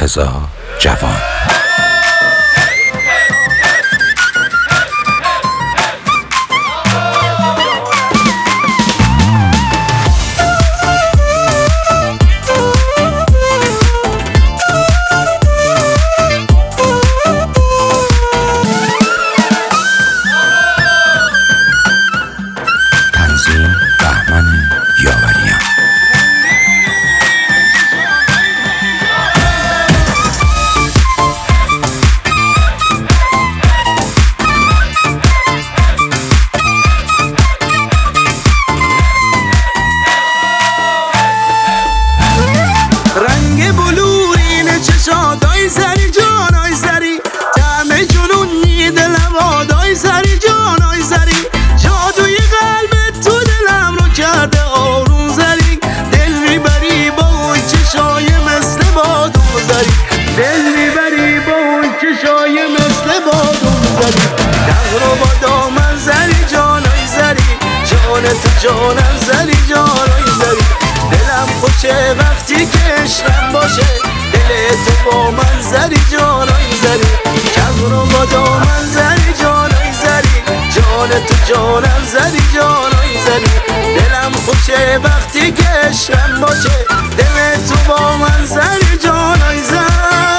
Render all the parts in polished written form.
مرتضی جوان. تنظیم بهمن یاوریان. رنگ بلورین چشادای سری جانای سری، طعم جنونی دلم آدای سری جانای سری، جادوی قلبت تو دلم رو کرده آروم زری، دل میبری با اون چشای مثل بادوم زری، دل میبری با اون چشای مثل بادوم زری، دق رو با دامن زری جانای زری، جان تو جانم زری جانای زری، دلم خوشه وقتی که عشقم باشه، دل تو با من زری جانای زری، کم رو با دامن زری جانای زری، جان تو جانم زری جانای زری، دلم خوشه وقتی که عشقم باشه، دل تو با من زری جانای زری.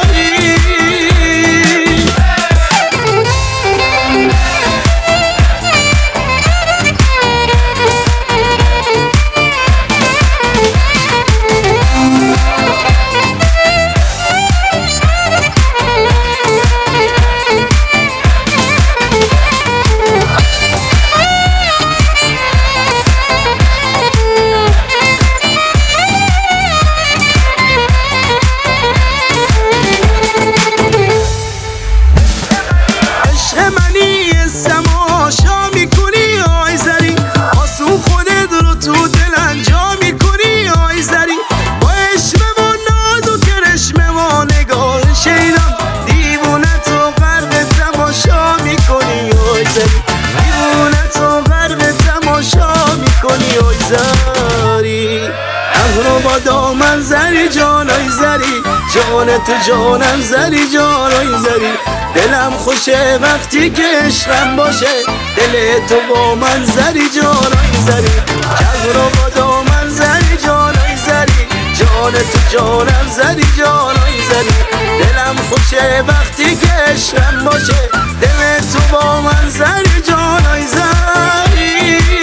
با دامن زری جانای زری، جان تو جانم زری جانای زری، دلم خوشه وقتی که عشقم باشه، دل تو با من زری جانای زری، کل رو با دامن زری جانای زری، جان تو جانم زری جانای زری، دلم خوشه وقتی که عشقم باشه، دل تو با من زری جانای زری.